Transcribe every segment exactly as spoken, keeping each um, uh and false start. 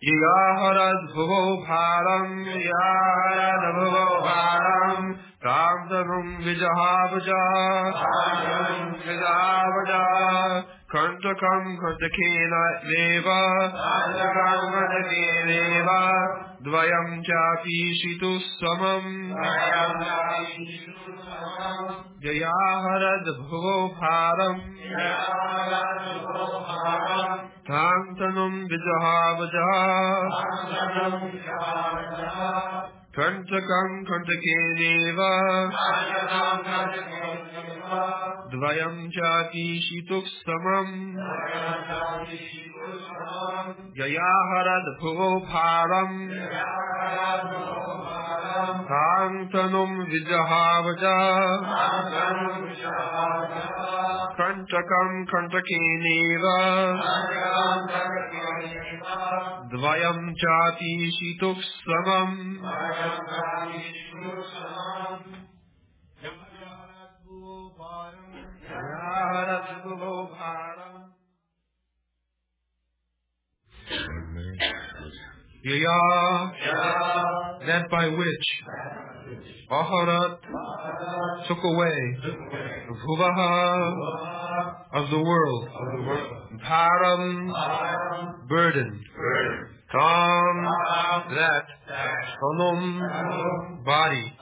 Yaharad bhuvo bharam, yaharad bhuvo bharam, tamtanum vijahavaja, tamtanum vijahavaja, kantakam kantakena neva, kantakam kantakena dvayam chapi shitu samam, dvayam chapi shitu samam, yaharad bhuvo bharam, yaharad bhuvo bharam, Tantanum vijahavaja, Kantakam kantakeneva, Dvayam chati shituk samam, Yayaharad bhuvo bharam, Tantanum vijahavaja, Kantakam kantakeneva, Dvayam chati shituk samam. Yaya, that by which Aharat took away Bhuvaha of the world, Bharam burden, Tam that, Tanum body,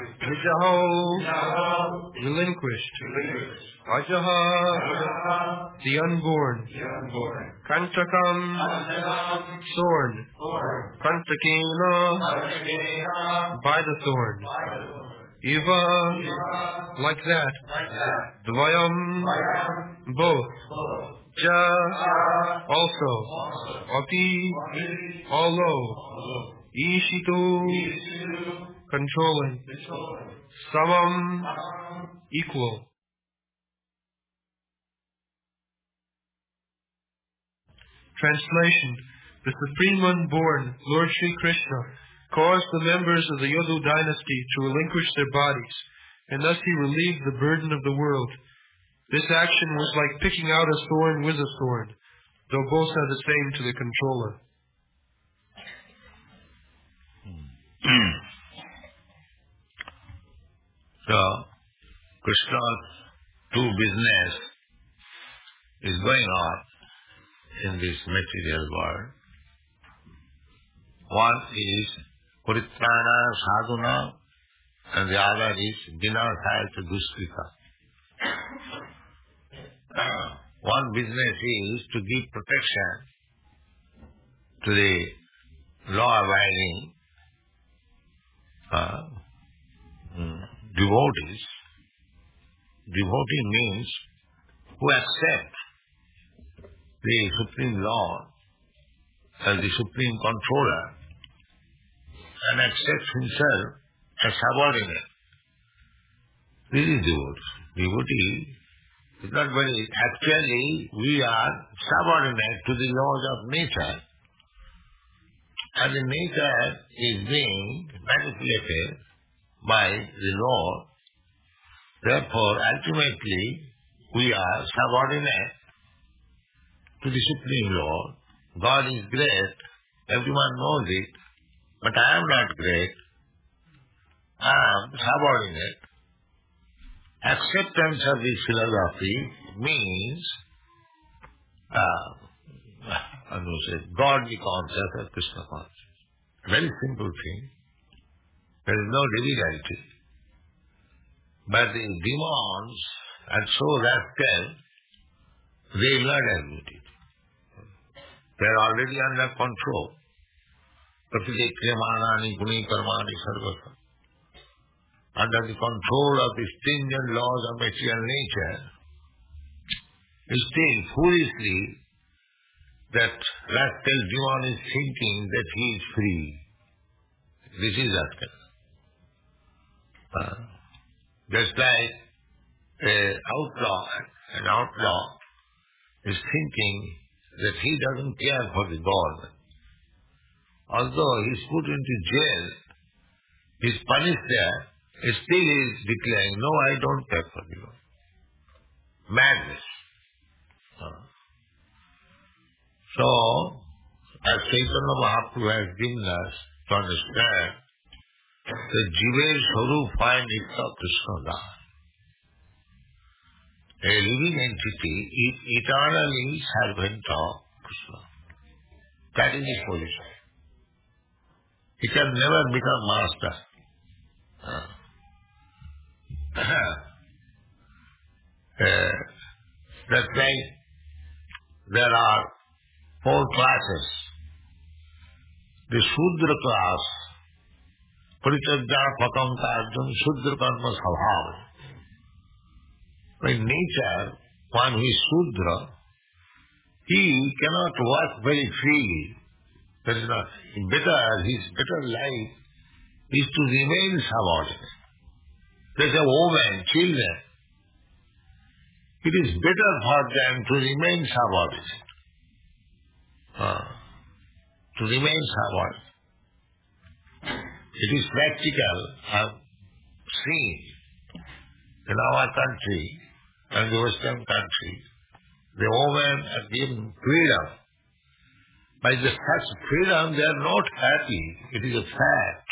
Vijaho relinquished, Ajaha the unborn, Kantakam thorn, Kantakena by the thorn, Eva like that, Dvayam both, Ja also, Ati although, Ishitu controlling, Samam equal. Translation: The Supreme Unborn, Lord Sri Krishna, caused the members of the Yadu dynasty to relinquish their bodies, and thus he relieved the burden of the world. This action was like picking out a thorn with a thorn, though both are the same to the controller. So, Krishna's two business is going on in this material world. One is Paritrana Sadhuna and the other is Vinasaya Duskrita. Uh, one business is to give protection to the law-abiding uh, mm, devotees. Devotee means who accept the Supreme Lord as the Supreme Controller and accepts himself as subordinate. This is devotee. Devotee is not very... Actually, we are subordinate to the laws of nature. And the nature is being manipulated by the Lord. Therefore, ultimately, we are subordinate to the Supreme Lord. God is great, everyone knows it, but I am not great. I am subordinate. Acceptance of this philosophy means uh, I will say godly concept or Krishna consciousness. Very simple thing. There is no difficulty. But the demons are so rascal, they will not admit it. They are already under control. Prakriti Kremanani Guni Karmani Sarvata. Under the control of the stringent laws of material nature, still foolishly that rascal demon is thinking that he is free. This is rascal. Uh, just like an outlaw, an outlaw is thinking that he doesn't care for the government. Although he is put into jail, he is punished there, still he is declaring, no, I don't care for the government. Madness. Uh. So, as as Chaitanya Mahaprabhu has given us to understand, the Jive's Swarup find Nitya Krishna Das. A living entity is eternally servant of Krishna. That is his position. He can never become master. Uh. uh, that's why there are four classes. The Shudra class, Parichadya Patanta Arjun Shudra Karma Sabhava. By nature, one who is Shudra, he cannot work very freely. That is not better, his better life is to remain subordinate. There's a woman, children. It is better for them to remain subordinate. Uh, to remain subordinate. It is practical. I've seen in our country and the Western country, the women are given freedom. By the such freedom, they are not happy. It is a fact.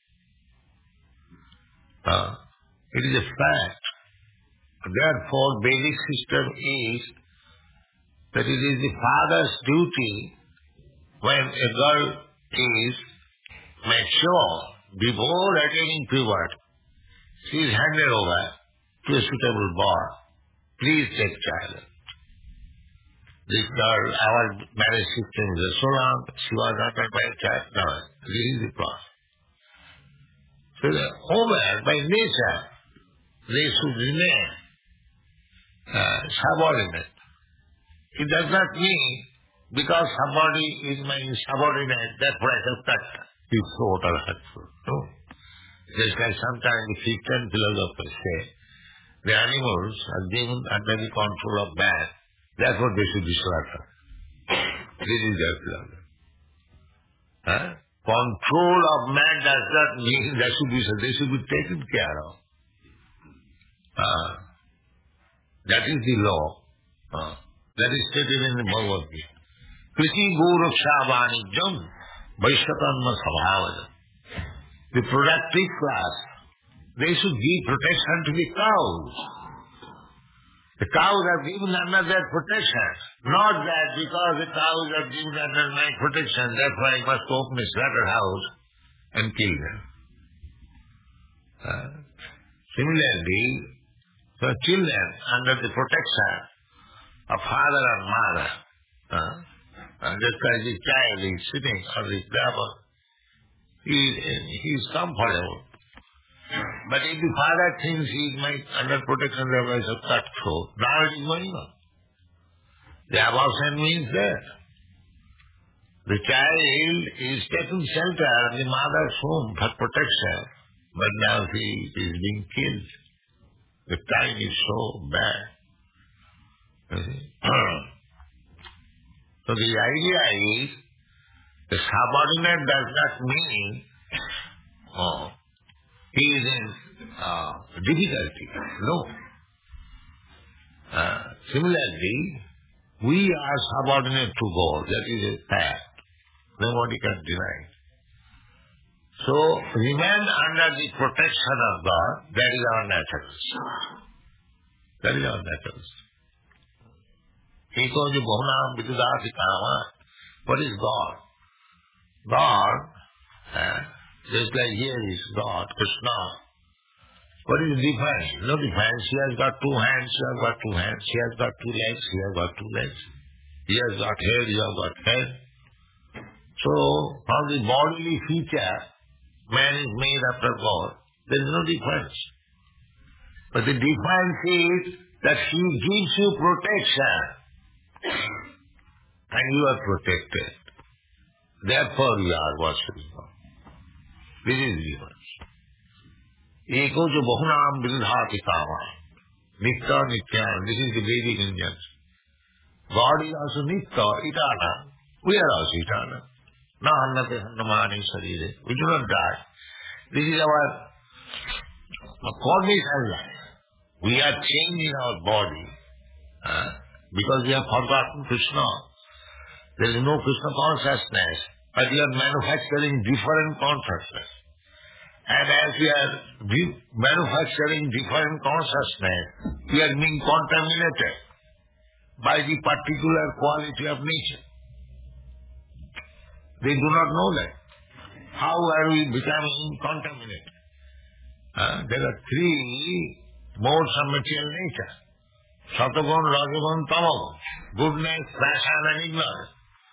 Uh, it is a fact. Therefore, basic system is that it is the father's duty when a girl is mature, before attaining puberty, she is handed over to a suitable boy. Please take child. This girl, our marriage system is so long, she was not a by child. No, this is the process. So the woman, by nature, they should remain uh, subordinate. It does not mean because somebody is my subordinate, therefore I have cut his throat or her throat. No. Just like sometimes the Christian philosophers say, the animals are given under the control of man, therefore they should be slaughtered. This is their philosophy. Huh? Control of man does not mean they should be, they should be taken care of. Uh, that is the law. Uh, that is stated in the Bhagavad Gita. Kriti Goraksha Vanijam Vaishyakarma Sabhavajam. The productive class, they should give protection to the cows. The cows are given under their protection. Not that because the cows are given under my protection, therefore I must open a slaughterhouse and kill them. Uh, similarly, for children under the protection of father and mother, uh, and just as the child is sitting on the table, he, he is comfortable. But if the father thinks he is my under protection, there is a cut throat. Now it is going on. The abortion means that the child is taking shelter of the mother's home for protection, but now he is being killed. The time is so bad. So the idea is, the subordinate does not mean oh, he is in uh, difficulty. No. Uh, similarly, we are subordinate to God. That is a fact. Nobody can deny it. So, remain under the protection of God. That is our natural. That is our natural. Eko jo bahunam vidudati kama. What is God? God, uh, just like here is God, Krishna. What is the difference? No difference. He has got two hands, he has got two hands. He has got two legs, he has got two legs. He has got head, he has got head. So, from the bodily feature, man is made after God. There is no difference. But the difference is that he gives you protection. And you are protected. Therefore you are worshipping God. This is the difference. Eko jo bahunam vidudhati kama. Nitya nitya. This is the Vedic Indians. God is also nitya, eternal. We are also eternal. Na annate hannamani sarire. We do not die. This is our condition life. We are changing our body. Uh, because we have forgotten Krishna. There is no Krishna consciousness, but you are manufacturing different consciousness. And as we are manufacturing different consciousness, we are being contaminated by the particular quality of nature. They do not know that. How are we becoming contaminated? Uh, there are three modes of material nature. Satagun, Rajagun, Tamagun. Goodness, passion and ignorance.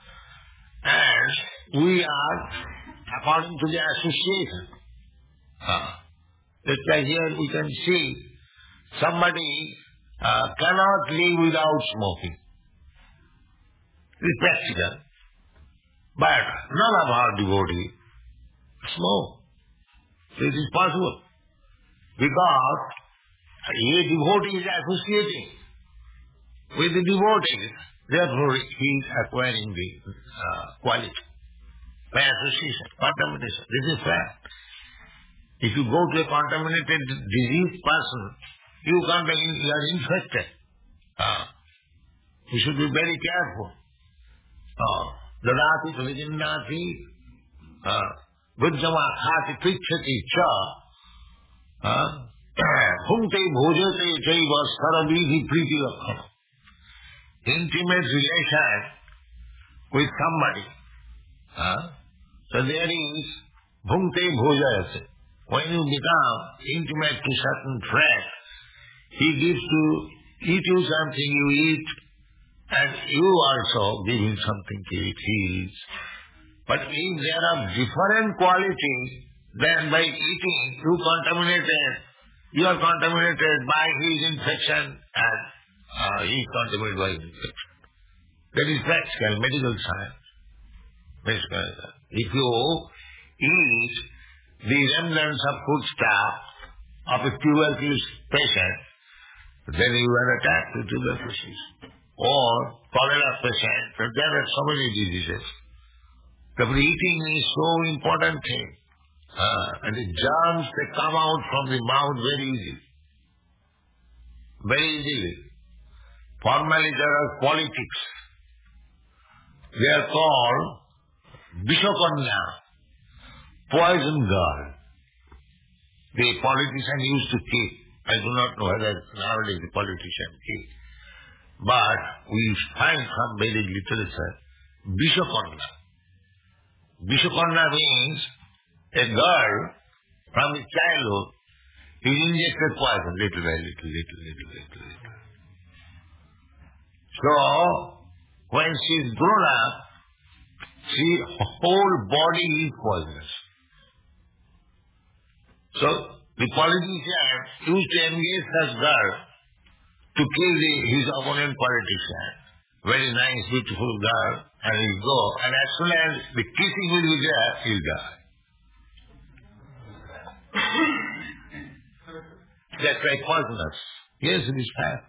And we are, according to the association, uh, just like here we can see somebody uh, cannot live without smoking. It is practical. But none of our devotees smoke. So it is possible. Because a devotee is associating with the devotees, therefore he is acquiring the uh, quality by association, contamination. This is fact. If you go to a contaminated, diseased person, you can't, you are infected. Uh, you should be very careful. Dadati pravijinnati buddhama khati prichati cha bhunte bhojate chaiva sarabidhi priti lakkhana. Intimate relation with somebody. Uh, so there is bhunte bhojate. When you become intimate to certain friend, he gives to eat you something, you eat, and you also give him something to eat, he eats. But if there are different quality, then by eating you contaminated, you are contaminated by his infection and uh, he is contaminated by his infection. That is practical, medical science. Medical science. If you eat the remnants of foodstuff of a tuberculosis patient, then you are attacked with tuberculosis. Or cholera patient, but there are so many diseases. The eating is so important thing. Uh, and the germs, they come out from the mouth very easily. Very easily. Formally there are politics. They are called Vishakanya, poison girl. The politician used to kill. I do not know whether nowadays the politician kill. But we find from Vedic literature, Vishakanya. Vishakanya means a girl from his childhood is injected poison little by little, little, little, little, little. So, when she is grown up, she whole body is poisonous. So, the politician used to engage such girl to kill the, his opponent politician. Very nice, beautiful girl, and he'll go. And as soon as the kissing will be there, he'll die. That's like poisonous. Yes, it is fact.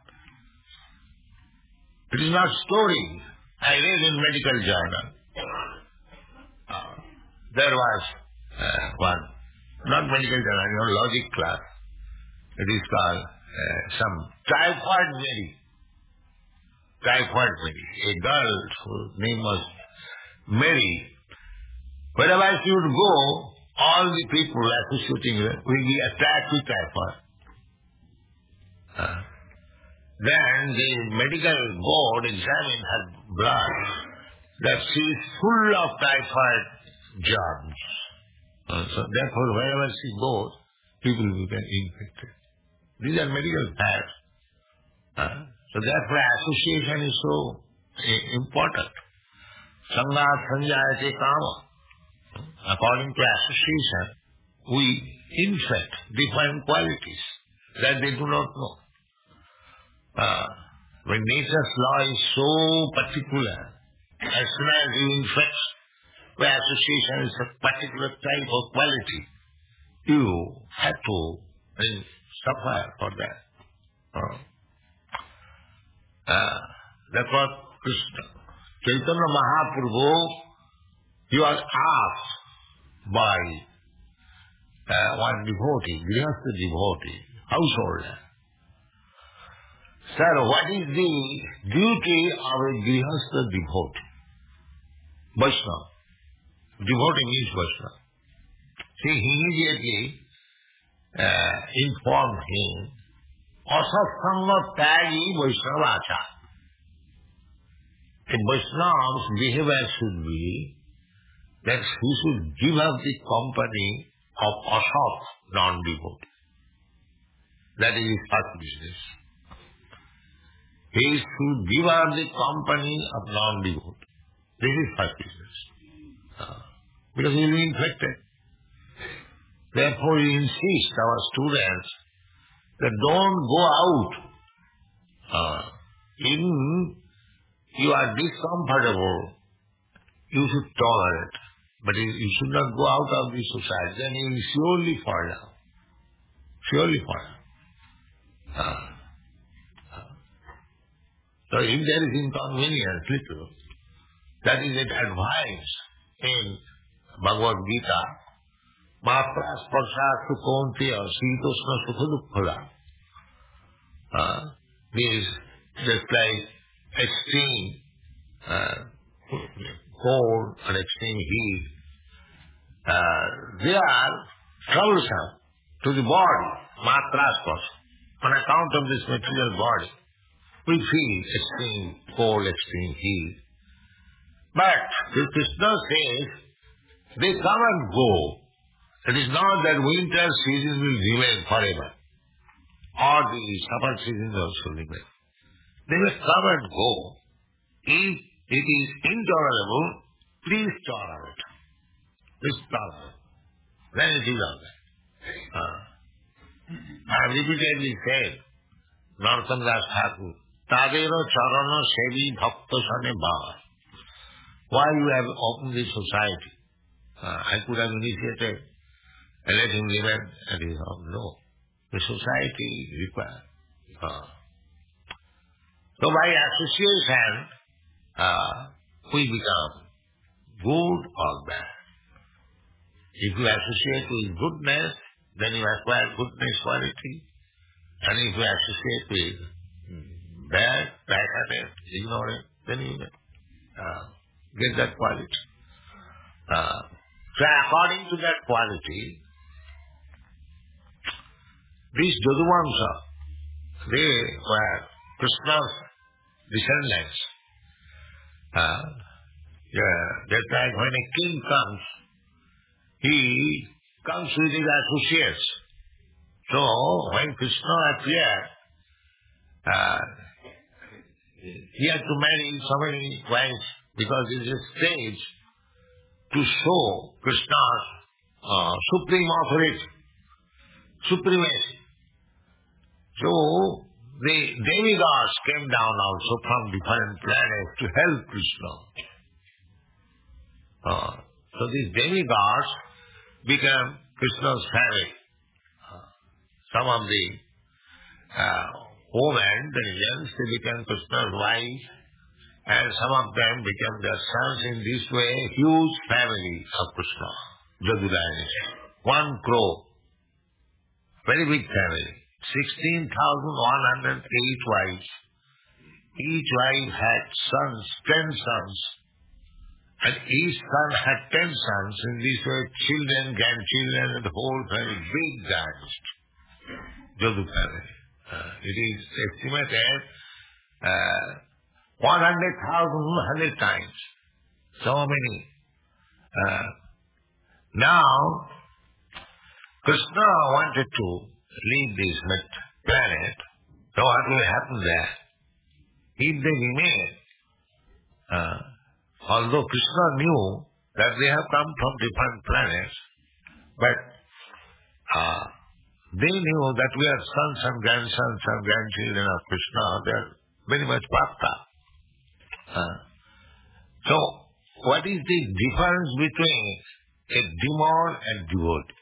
It is not story. I read in medical journal. Uh, there was uh, one, not medical journal, you know, logic class. It is called uh, some typhoid Mary. Typhoid Mary. A girl whose name was Mary. Wherever she would go, all the people associating her will be attacked with typhoid. Uh, then the medical board examined her blood, that she is full of typhoid germs. Uh, so therefore, wherever she goes, people will get infected. These are medical facts. Uh, so therefore, association is so uh, important. Sangha sanjayate kama. According to association, we infect different qualities that they do not know. Uh, when nature's law is so particular, as soon as you infect by association is a particular type of quality, you have to uh, suffer for that. Uh, uh, that's what Krishna, Chaitanya Mahaprabhu, he was asked by uh, one devotee, Grihastha devotee, householder, Sir, what is the duty of a Grihastha devotee? Vaishnava. Devotee means Vaishnava. She immediately uh, informed him, Asasanga Tagi Vaishnavacha. A Vaishnava's behavior should be that he should give up the company of asat, non-devotee. That is his first business. He should give up the company of non-devotee. This is first business. Uh, because he will be infected. Therefore, we insist our students that don't go out. Uh, even you are discomfortable, you should tolerate. But you should not go out of the society, then you will surely fall down. Surely fall down. Uh, uh. So if there is inconvenience, little, that is an advice in Bhagavad Gita. Matra sparsa sukontiya sitosna sukha dukkhala. Uh, this just like extreme uh, cold and extreme heat. Uh, they are troublesome to the body, matra sparsa. On account of this material body, we feel extreme cold, extreme heat. But Krishna says, they come and go. It is not that winter season will remain forever, or the summer season also remain. They will come and go. If it is intolerable, please tolerate. Please tolerate. Then it is all right. Uh, I have repeatedly said, Narottam Das Thakur, Tadero Charana Sevi Bhakta Sane Bhava. Why you have opened this society? Uh, I could have initiated and let him remain at his home. No. The society requires. Uh, so by association, uh, we become good or bad. If you associate with goodness, then you acquire goodness quality. And if you associate with bad, bad-hearted, ignorant, then you uh, get that quality. Uh, so according to that quality, these Yaduvamsa, they were Krishna's descendants. Uh, yeah, that's like when a king comes, he comes with his associates. So, when Krishna appeared, uh, he had to marry so many wives because it is a stage to show Krishna's uh, supreme authority, supremacy. So, the demigods came down also from different planets to help Krishna. Uh, so these demigods became Krishna's family. Uh, some of the uh, women, the Indians, they became Krishna's wives, and some of them became their sons. In this way, huge family of Krishna, Yadu dynasty. One crore, very big family. sixteen thousand one hundred eight wives. Each wife had sons, ten sons. And each son had ten sons. In this way, children, grandchildren, and the whole family, big dynasty. Yadu family. Uh, it is estimated uh, one hundred thousand, one hundred times. So many. Uh, now, Krishna wanted to leave this planet. So what will happen there? If they remain, uh, although Krishna knew that they have come from different planets, but uh, they knew that we are sons and grandsons and grandchildren of Krishna. They are very much bhakta. Uh, so, what is the difference between a demon and devotee?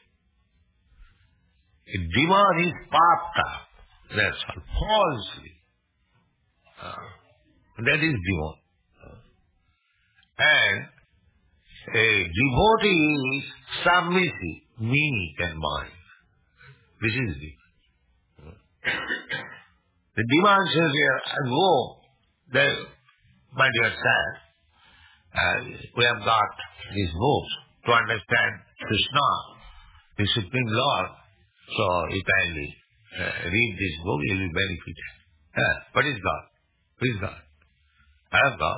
A demon is bhakta. That's all. Falsely. Uh, that is demon. Uh, and a devotee is submissive, meek and mild. This is the. The demand says here, I go, there, my dear sir, uh, we have got these books to understand Krishna, the Supreme Lord. So you kindly uh, read this book, you will be benefited. Uh, what is God? Who is God? I have God.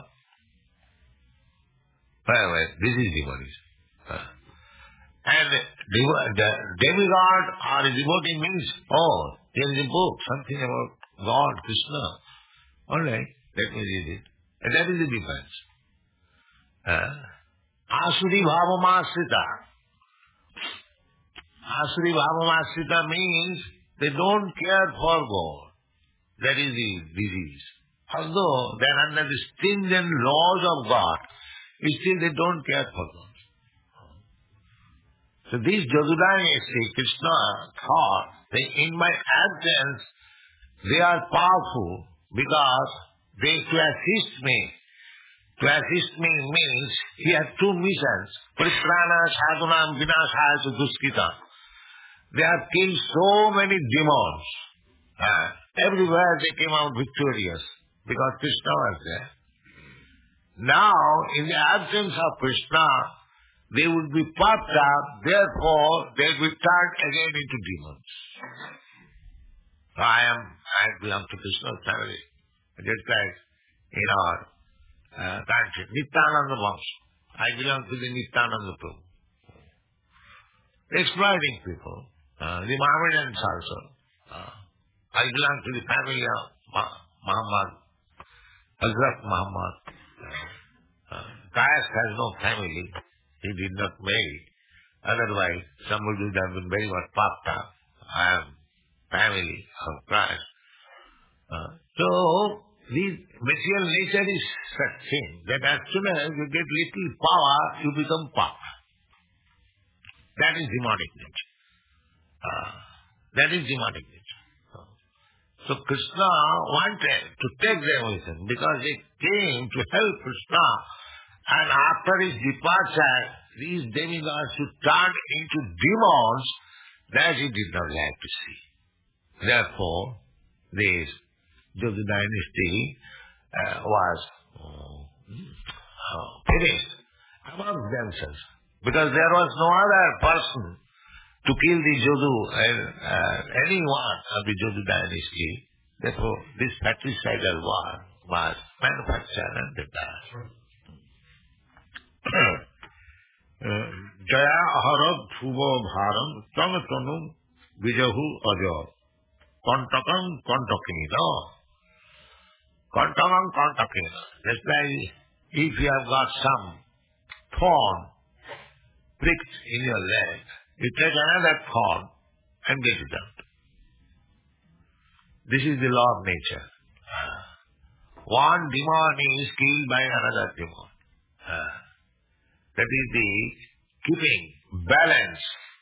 Well, well, this is devotees. Uh, and devo- the demigod or a devotee means, oh, there is a book, something about God, Krishna. All right, let me read it. And that is the difference. Uh, Asuri Bhavamasrita. Asuri Bhavamasrita means they don't care for God. That is the disease. Although they are under the stringent laws of God, still they don't care for God. So these Jadudayasi, Krishna thought that in my absence they are powerful because they to assist me. To assist me means he has two missions. Paritrana sadhunam vinashaya duskita. They have killed so many demons. Uh, everywhere they came out victorious because Krishna was there. Now, in the absence of Krishna, they would be puffed up, therefore they will turn again into demons. So I am, I belong to Krishna's family. Just like in our uh, country, Nityananda Vamsa. I belong to the Nityananda Prabhu. Exploiting people. Uh, the Mohammedans also. Uh, I belong to the family of Ma- Muhammad, Hazrat Muhammad. Uh, uh, Kayas has no family. He did not marry. Otherwise, somebody would have been very much popped up. I am family of Christ. Uh, so, the material nature is such thing that as soon as you get little power, you become power. That is demonic nature. Uh, that is demonic nature. Uh, so Krishna wanted to take their mission because they came to help Krishna, and after his departure, these demigods should turn into demons that he did not like to see. Therefore, this Jadu dynasty uh, was uh, uh, finished among themselves because there was no other person to kill the Jadu and uh, any one of the Jadu dynasty. Therefore, this fratricidal war was manufactured and prepared. Jaya aharad thuva bharam tang tanum vijahu ajar kontakam kontakina. Kontakam kontakina. Just like if you have got some thorn pricked in your leg, you take another thorn and get it out. This is the law of nature. One demon is killed by another demon. That is the keeping balance.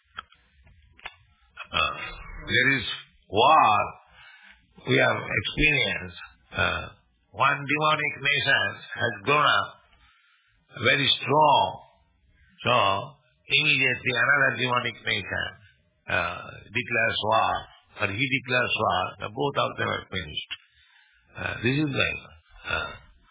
Uh, there is war. We have experienced. Uh, one demonic nation has grown up very strong. So, immediately another demonic nation uh, declares war, or he declares war. Now both of them are finished. Uh, this is going on. Uh,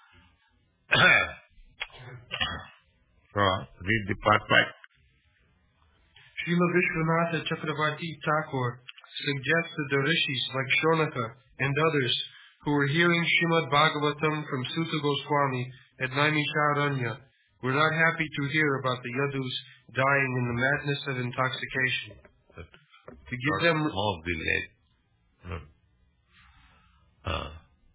so, read the part back. Srila Vishwanatha Chakravarti Thakur suggested the rishis like Shonaka and others who were hearing Srimad Bhagavatam from Sutta Goswami at Naimisharanya were not happy to hear about the Yadus dying in the madness of intoxication. To give them of the leg. Hmm. Uh.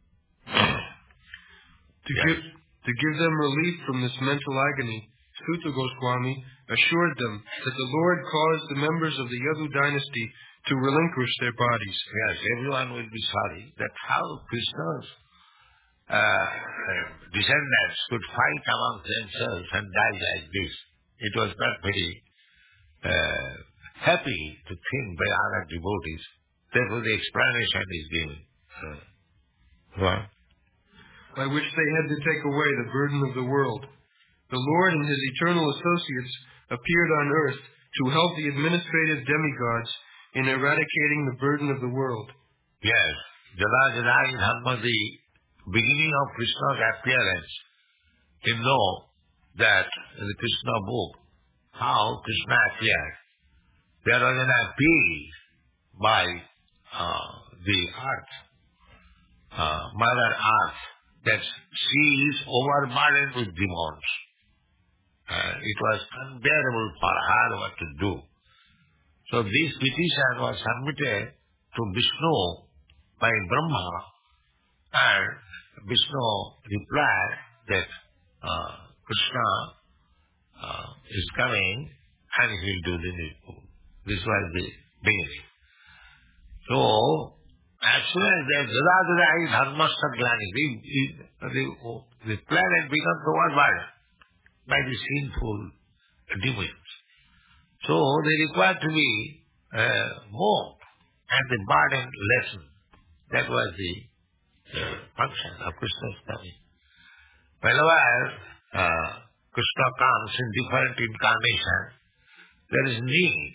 to yes. give to give them relief from this mental agony, Sutta Goswami assured them that the Lord caused the members of the Yadu dynasty to relinquish their bodies. Yes, everyone will be sorry that how Krishna's uh, descendants could fight among themselves and die like this. It was not very uh, happy to think by other devotees. Therefore the explanation is given. Uh, what? By which they had to take away the burden of the world. The Lord and his eternal associates appeared on earth to help the administrative demigods in eradicating the burden of the world. Yes, Jada Jada is Dhamma, the beginning of Krishna's appearance. You know that in the Krishna book, how Krishna appeared. There was an appeal by uh, the earth, uh, Mother Earth, that she is overburdened with demons. Uh, it was unbearable for her what to do. So this petition was submitted to Vishnu by Brahma, and Vishnu replied that uh, Krishna uh, is coming and he will do the needful. This was the beginning. So, as soon as the Jadadadai Dharmastha Glani, the, the, the planet becomes overburdened by the sinful demons. So, they require to be uh, moved and the burden lessened. That was the uh, function of Krishna's coming. Whenever uh, Krishna comes in different incarnations, there is need.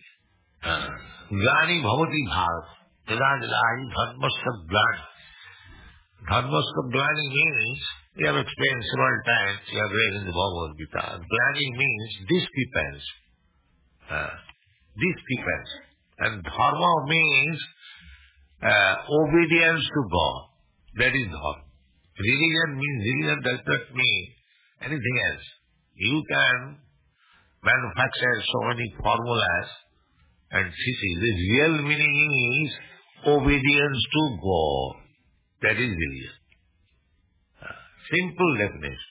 Glani bhavati bhav. Jadadadai dharmastha glani. Dharmastha glani means, we have explained several times, we have read in the Bhagavad Gita. Glani means discrepancy. Uh, discrepancy. And dharma means uh, obedience to God. That is dharma. Religion means, religion does not mean anything else. You can manufacture so many formulas and see, the real meaning is obedience to God. That is religion. Uh, simple definition.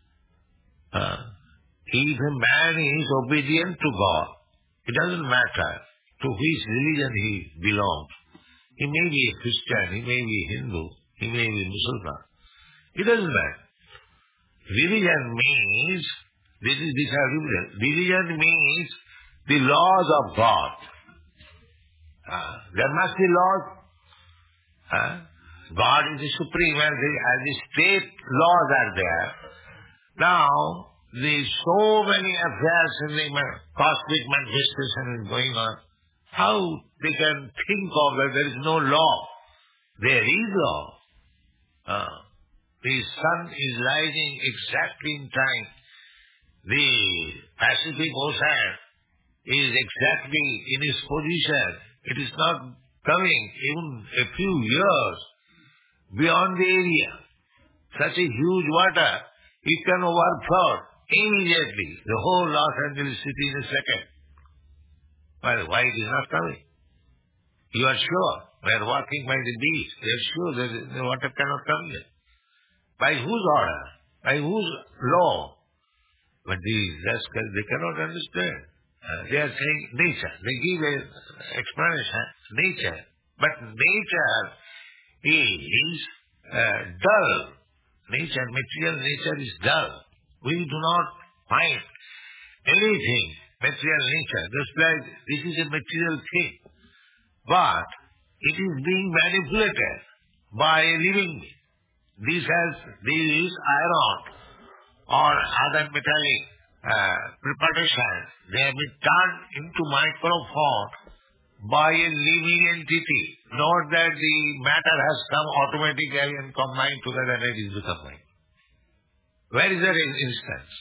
Uh, if a man is obedient to God, it doesn't matter to which religion he belongs. He may be a Christian, he may be Hindu, he may be Muslim. It doesn't matter. Religion means, this is this are religion. Religion means the laws of God. Uh, there must be laws. Uh, God is the supreme, and the, and the state laws are there. Now, the so many affairs in the cosmic manifestation is going on. How they can think of that there is no law? There is law. Uh, the sun is rising exactly in time. The Pacific Ocean is exactly in its position. It is not coming even a few years beyond the area. Such a huge water, it can overflow immediately the whole Los Angeles city in a second. Well, why it is not coming? You are sure. We are walking by the beach. We are sure that the water cannot come there. By whose order? By whose law? But these rascals, they cannot understand. Uh, they are saying nature. They give an explanation, nature. But nature is uh, dull. Nature, material nature is dull. We do not find anything, material nature, just like this is a material thing. But it is being manipulated by a living being. This has, this iron or other metallic uh, preparations, they have been turned into microphone by a living entity. Not that the matter has come automatically and combined together and it is become mind. Where is that instance?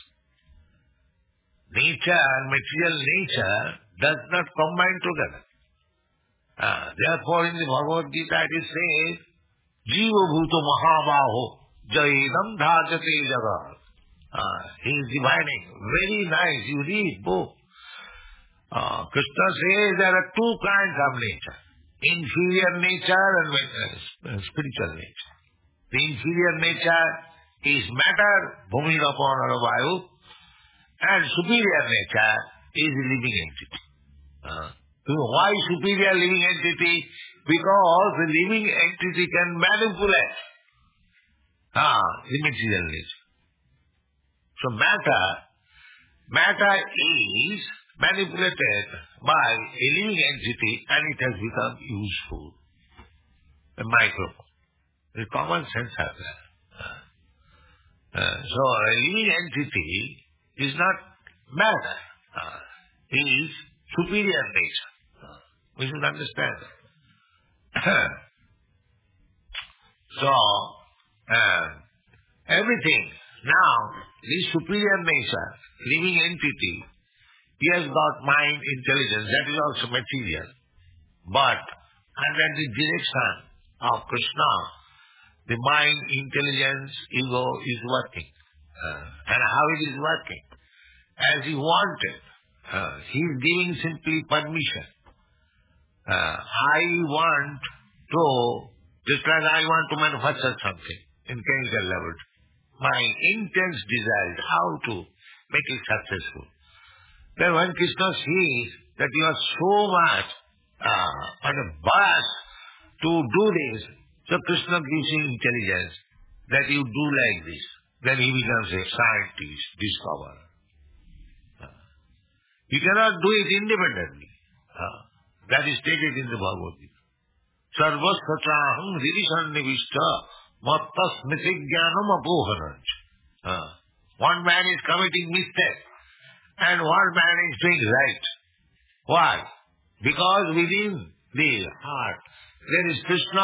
Nature, material nature does not combine together. Uh, therefore in the Bhagavad Gita it is said, Jiva Bhuta Mahabaho Jaidam Dhajate Jagat. Uh, he is divining. Very nice. You read book. Uh, Krishna says there are two kinds of nature. Inferior nature and uh, spiritual nature. The inferior nature is matter, bhumi rapon vayu, and superior nature is a living entity. Uh, so why superior living entity? Because the living entity can manipulate ah, the material nature. So matter, matter is manipulated by a living entity and it has become useful. A microphone. The common sense has that. Uh, so a living entity is not matter. Uh, it is superior nature. Uh, we should understand that. so, uh, everything now this superior nature, living entity, he has got mind, intelligence, that is also material. But under the direction of Krishna, the mind, intelligence, ego is working. Uh, and how it is working? As he wanted. Uh, he is giving simply permission. Uh, I want to, just like I want to manufacture something in chemical laboratory. My intense desire is how to make it successful. Then when Krishna sees that you are so much uh, on a bus to do this, so Krishna gives you intelligence that you do like this. Then he becomes a scientist, discoverer. Uh, he cannot do it independently. Uh, that is stated in the Bhagavad Gita. Sarvasvatraham virisannivishta matta smriti jnanam apohananch. Uh, one man is committing mistake and one man is doing right. Why? Because within the heart there is Krishna.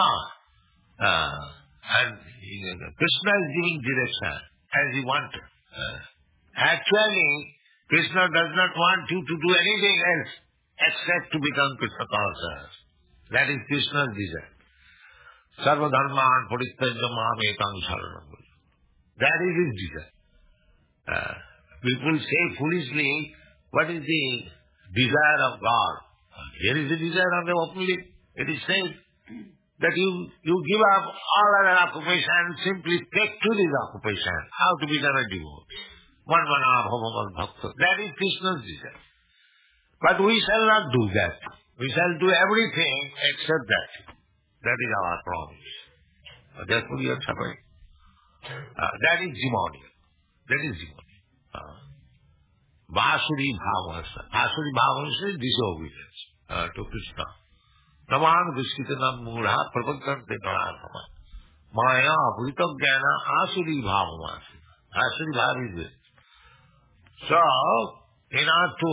Uh, and Krishna is giving direction as he wanted. Uh, actually, Krishna does not want you to do anything else except to become Krishna conscious. That is Krishna's desire. Sarva dharman parityajya mam ekam sharanam. That is his desire. Uh, people say foolishly, what is the desire of God? Uh, here is the desire of the open lip. It is said that you, you give up all other occupation and simply take to this occupation, how to become a devotee. One one bhavavan bhakta. That is Krishna's desire. But we shall not do that. We shall do everything except that. That is our promise. Uh, therefore we are suffering. Uh, that is demonic. That is demonic. Uh, Vasuri bhavasa. Vasuri bhavasa is disobedience uh, to Krishna. Naman Vishkitanam Mudha Prabhakante Karanama. Maya Vritajnana Asuri Bhavamasi. Asuri Bhav is this. So, in order to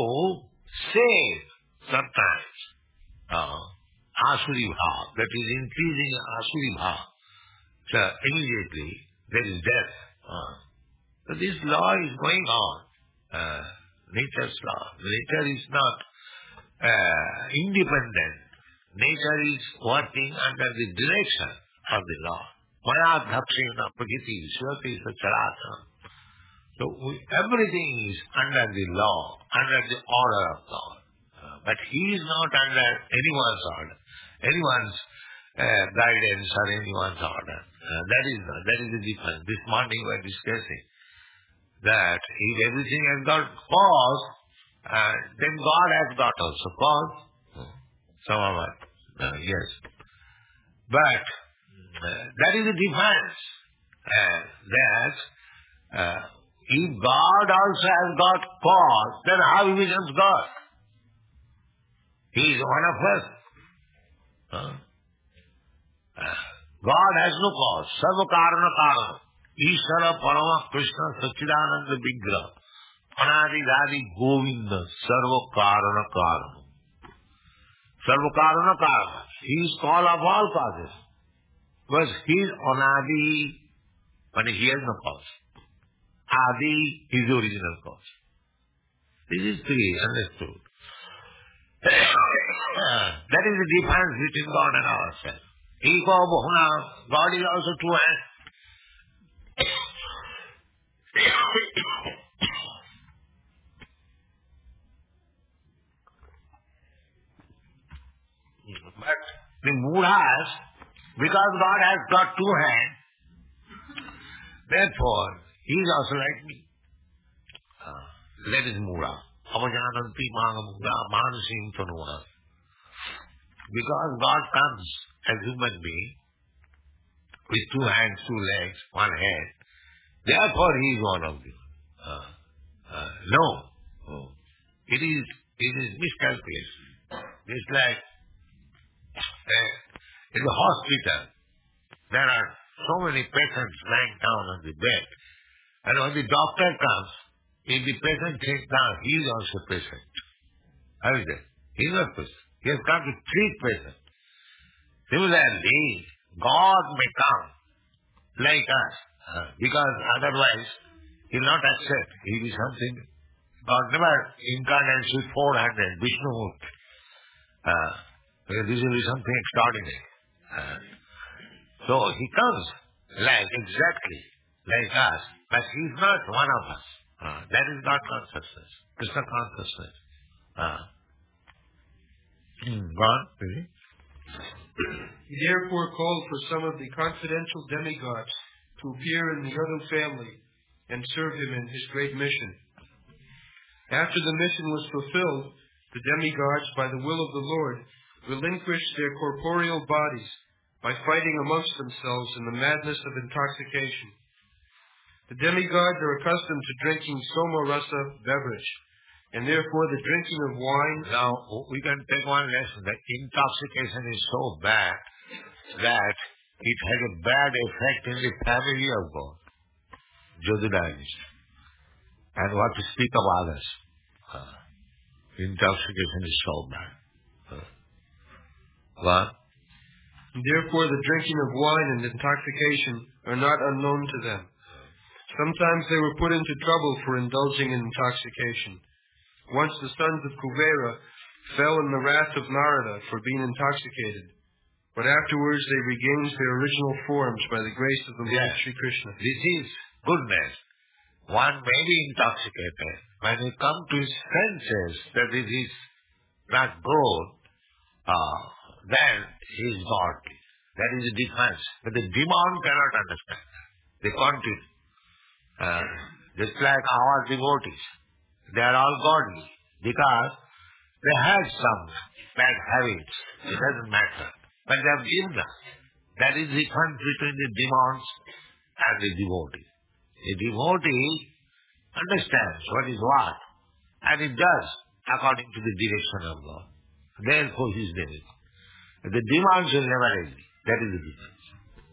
save sometimes uh, Asuri Bhav, that is increasing Asuri Bhav, so immediately there is death. Uh, so this law is going on. Uh, nature's law. Nature is not uh, independent. Nature is working under the direction of the law. Maya dhapsena prakriti svati sacharasana. So we, everything is under the law, under the order of God. Uh, but he is not under anyone's order, anyone's uh, guidance or anyone's order. Uh, that is not, that is the difference. This morning we were discussing that if everything has got cause, uh, then God has got also cause. Some of us, uh, yes. But uh, that is the difference. Uh, that uh, if God also has got cause, then how he becomes God? He is one of us. Huh? Uh, God has no cause. Sarva karana karana. Ishvara Parama Krishna Sachidananda Vigraha. Anadi Dadi Govinda Sarva karana karana. Sarva karana karana. He is cause of all causes. Because he is Anadi, but he has no cause. Adi is the original cause. This is to be understood. That is the difference between God and ourselves. Ego Bahuna, God is also two hands. But the Mudhas, because God has got two hands, therefore he is also like me. Uh, that is Mudha. Avajananti Manga Mudha Manasim Tanuha. Because God comes as human being with two hands, two legs, one head, therefore he is one of them. Uh, uh, no. Oh. It is it is miscalculation. It's like uh, in the hospital, there are so many patients lying down on the bed. And when the doctor comes, if the patient takes down, he is also a patient. How is that? He is not a patient. He has come to treat patients. Similarly, God may come like us, uh, because otherwise He will not accept. He will be something. God never incarnates with four-handed, Vishnumurti. Uh, this will be something extraordinary. Uh, so he comes like, exactly like us, but he is not one of us. Uh, that is not consciousness. Krishna consciousness. Uh, hmm, go on, please. He therefore called for some of the confidential demigods to appear in the Yadu family and serve him in his great mission. After the mission was fulfilled, the demigods, by the will of the Lord, relinquished their corporeal bodies by fighting amongst themselves in the madness of intoxication. The demigods are accustomed to drinking soma rasa beverage, and therefore the drinking of wine... Now, we can take one lesson. The intoxication is so bad that it has a bad effect in the family of God, Yadu dynasty. And what to speak of others. Uh, intoxication is so bad. Uh, what? Therefore the drinking of wine and intoxication are not unknown to them. Sometimes they were put into trouble for indulging in intoxication. Once the sons of Kuvera fell in the wrath of Narada for being intoxicated, but afterwards they regained their original forms by the grace of the Lord yes. Sri Krishna. This is goodness. One may be intoxicated. When he comes to his senses that it is not good, uh, then he is godly. That is the difference. But the demon cannot understand. They continue. Uh, just like our devotees. They are all godly because they have some bad habits. It doesn't matter. But they have given them. That is the difference between the demons and the devotee. The devotee understands what is what, and it does according to the direction of God. Therefore he is devotee. The demons will never agree. That is the difference.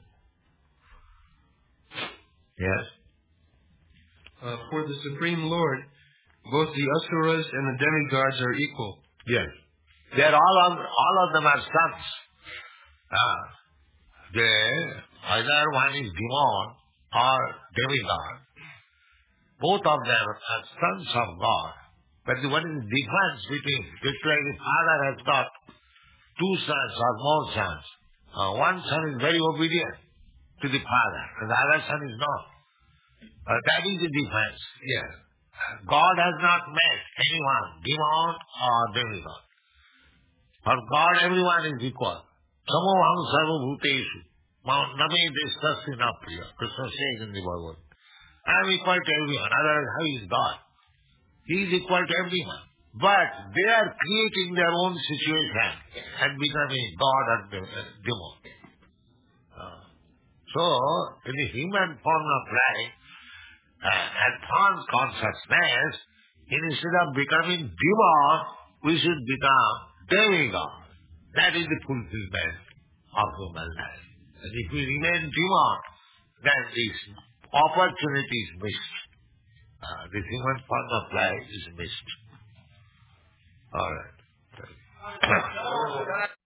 Yes? Uh, for the Supreme Lord, both the Asuras and the demigods are equal. Yes. They are all of, all of them are sons. Uh, they, either one is demon or demigod. Both of them are sons of God. But what is the difference between, just like the father has got two sons or more sons. Uh, one son is very obedient to the father, and the other son is not. Uh, that is the difference. Yes. God has not made anyone, demon or demigod. For God, everyone is equal. Samoham sarva bhuteshu. Name distasya na priya. Krishna says in the Bhagavad. I am equal to everyone. Otherwise, how is God? He is equal to everyone. But they are creating their own situation and becoming God and demon. Uh, so, in the human form of life, uh, advanced consciousness, instead of becoming demon, we should become demigod. That is the fulfillment of human life. And if we remain demon, then this opportunity is missed. Uh, the human form of life is missed. All right.